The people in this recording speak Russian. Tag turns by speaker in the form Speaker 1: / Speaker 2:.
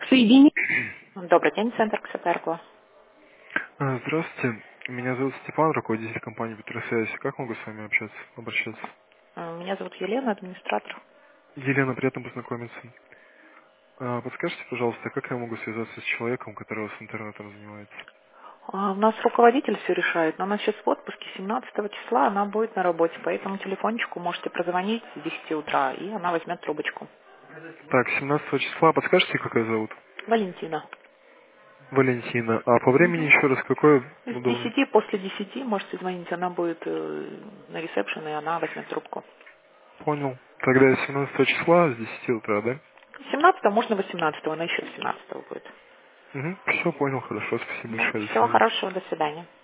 Speaker 1: Соедини. Добрый день, центр Ксаперкла.
Speaker 2: Здравствуйте, меня зовут Степан, руководитель компании Петросвязь. Как могу с вами обращаться?
Speaker 1: Меня зовут Елена, администратор.
Speaker 2: Елена, приятно познакомиться. Подскажите, пожалуйста, как я могу связаться с человеком, который у вас интернетом занимается?
Speaker 1: У нас руководитель все решает, но она сейчас в отпуске 17 числа, она будет на работе, по этому телефончику можете прозвонить с 10 утра, и она возьмет трубочку.
Speaker 2: Так, 17 числа, подскажете, как ее зовут?
Speaker 1: Валентина.
Speaker 2: Валентина. А по времени
Speaker 1: Мгм.
Speaker 2: еще раз, какое
Speaker 1: С
Speaker 2: удобно?
Speaker 1: 10, после 10 можете звонить, она будет на ресепшн, и она возьмет трубку.
Speaker 2: Понял. Тогда 17 числа с 10 утра, да?
Speaker 1: 17 можно 18, она еще 17 будет.
Speaker 2: Угу. Все понял, хорошо, спасибо большое, до
Speaker 1: Всего
Speaker 2: свидания.
Speaker 1: хорошего, до свидания.